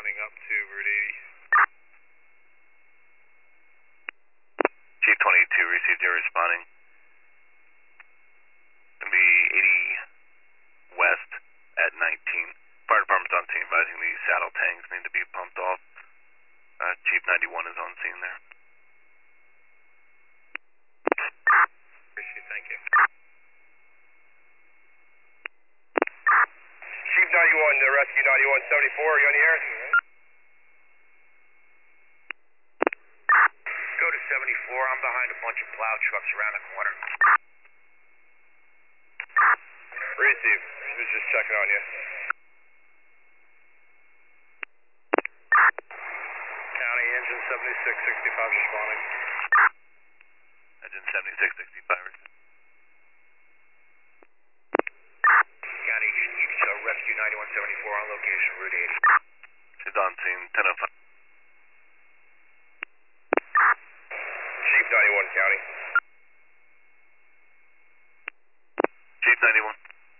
responding up to Route 80. Chief 22 received, you're responding. Gonna be 80 west at 19. Fire department's on scene, advising the saddle tanks need to be pumped off. Chief 91 is on scene there. Appreciate it, thank you. Chief 91 to Rescue 9174, are you on the air? Go to 74, I'm behind a bunch of plow trucks around the corner. Receive, was just checking on you. County engine 7665 responding. Engine 7665. County, you can show Rescue 9174 on location, Route 80. She's on scene, 10:05. Chief 91 County. Chief 91.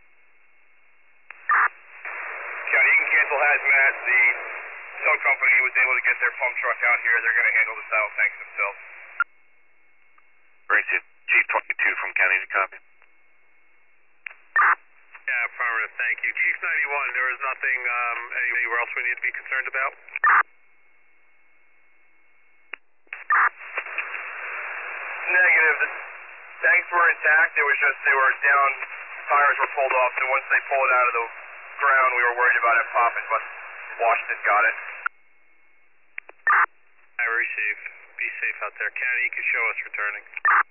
County, you can cancel hazmat. The tow company was able to get their pump truck out here. They're going to handle the saddle tanks themselves. Received. Chief 22 from county to copy. Yeah, affirmative, thank you. Chief 91, there is nothing anywhere else we need to be concerned about? Negative. The tanks were intact. It was just they were down. Tires were pulled off, and once they pulled it out of the ground, we were worried about it popping, but Washington got it. I received. Be safe out there. County, you can show us returning.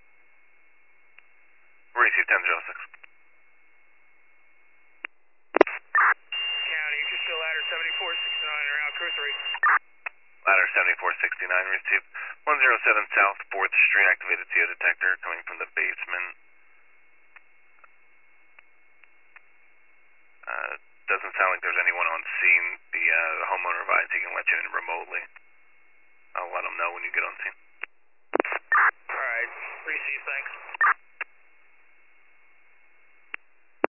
Received 1006. County, you can show ladder 7469 or out crew 3. Ladder 7469 received. 107 South 4th Street, activated CO detector coming from the basement. Doesn't sound like there's anyone on scene. The homeowner advised he can let you in remotely. I'll let him know when you get on scene. Alright, receive, thanks.